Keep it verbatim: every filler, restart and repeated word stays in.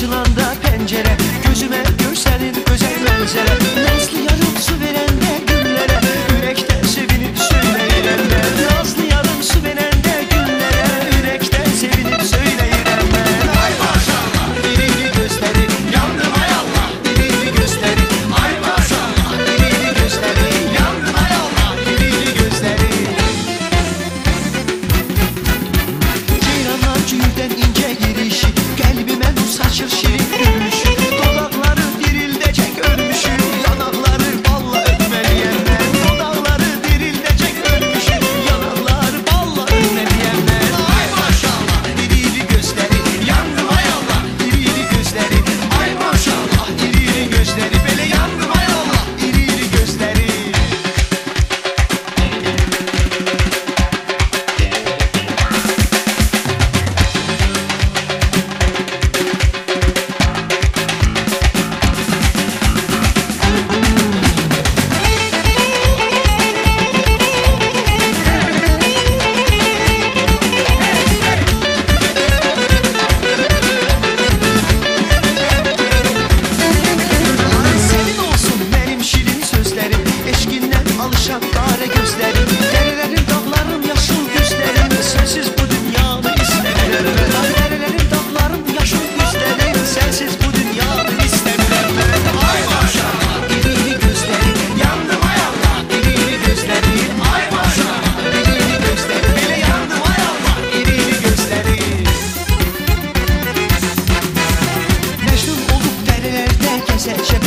açılanda pencere, gözüme görsenin özel mənzərə. Nazlı yarım su verəndə günlərə, ürəkdən sevinib söyləyirəm mən. Nazlı yarım su verəndə günlərə, ürəkdən sevinib söyləyirəm mən. Ay maşallah, iri gözləri, yandım ay Allah, iri gözləri. Ay maşallah, iri gözləri, yandım ay Allah, iri gözləri. Ceyranlar cüydən incə girişi, qəlbimə nur saçır şirin gülüşü. Dodaqları dirildəcək ölmüşü, yanaqları balla öpməliyəm mən. Dodaqları dirildəcək ölmüşü, yanaqları balla öpməliyəm mən. Ay maşallah, iri gözləri, yandım ay Allah, iri gözləri. Ay maşallah, iri gözləri, belə yandım ay Allah, iri gözləri. Senin olsun benim şirin sözlerim, eşkinden alışan kare gözlerim. Derelerin, dağların, yaşıl gözlerim, sensiz bu dünyanı istemiyorum ben. Derelerin, dağların, yaşıl gözlerim, sensiz bu dünyanı istemiyorum ben. Ay maşallah, iri gözlerim, yandım ay Allah, iri gözlerim. Ay maşallah, iri gözlerim, böyle yandım ay Allah, iri gözlerim. Mecnun olup derelerde gezecek,